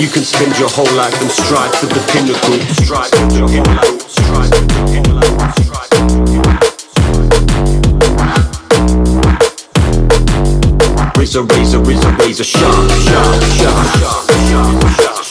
You can spend your whole life and strive to the pinnacle. Strive to the pinnacle. Strive to the pinnacle. Strive to the pinnacle. Razor, razor, razor, razor, sharp, sharp, sharp, sharp, sharp, sharp.